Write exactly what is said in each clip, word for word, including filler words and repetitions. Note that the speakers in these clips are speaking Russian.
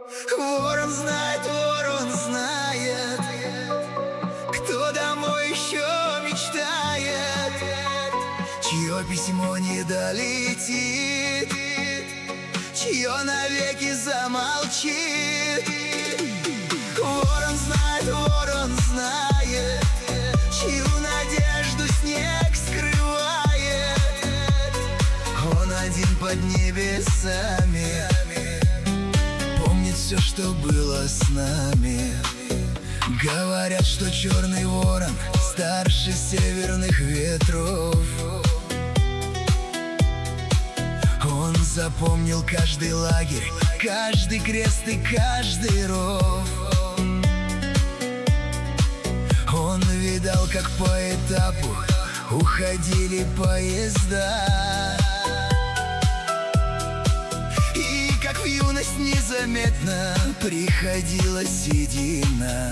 Ворон знает, ворон знает, кто домой еще мечтает, чье письмо не долетит, чье навеки замолчит. Ворон знает, ворон знает, чью надежду снег скрывает. Он один под небесами, помнит все, что было с нами. Говорят, что черный ворон старше северных ветров. Он запомнил каждый лагерь, каждый крест и каждый ров. Он видал, как по этапу уходили поезда, и как в юность незаметно приходила седина.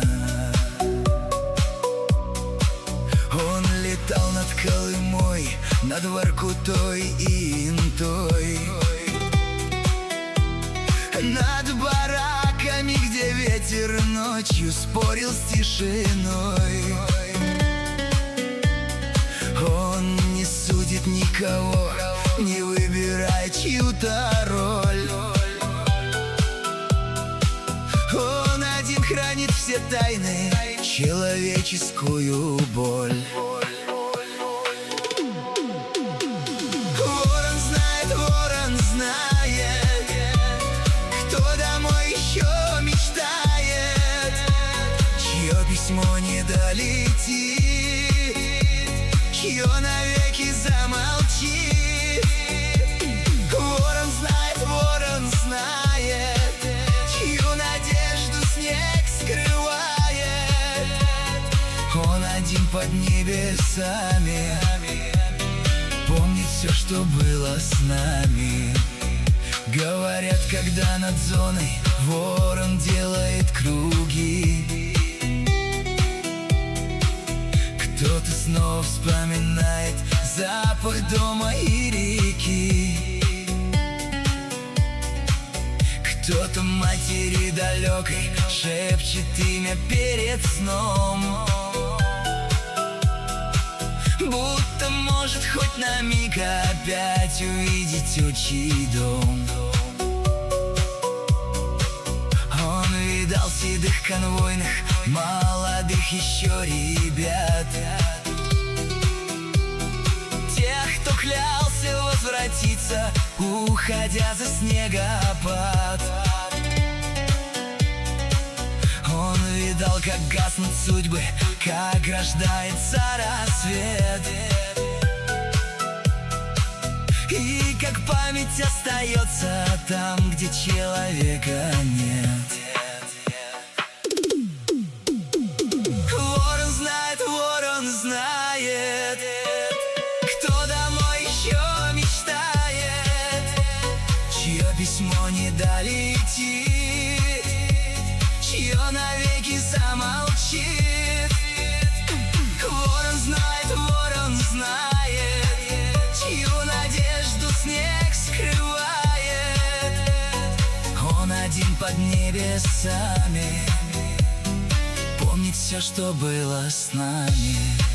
Он летал над Колымой, над Воркутой и Интой, над бараками, где ветер ночью спорил с тишиной. Он не судит никого, не выбирает чью-то роль. Он один хранит все тайны, человеческую боль. Ворон знает, ворон знает, кто домой еще мечтает, чье письмо не долетит, чье навеки замолчит. Ворон знает, ворон знает, чью надежду снег скрывает. Он один под небесами, помнит все, что было с нами. Говорят, когда над зоной ворон делает круги, кто-то снова вспоминает запах дома и реки. Кто-то матери далекой шепчет имя перед сном, будто может хоть на миг опять увидеть отчий дом. Он видал седых конвойных, молодых еще ребят, тех, кто клялся возвратиться, уходя за снегопад. Он видал, как гаснут судьбы, как рождается рассвет, и как память остается там, где человека нет. Ворон знает, ворон знает, кто домой еще мечтает, чье письмо не долетит, чье навеки замолчит. Ворон знает, ворон знает, чью надежду снег скрывает. Он один под небесами, помнит все, что было с нами.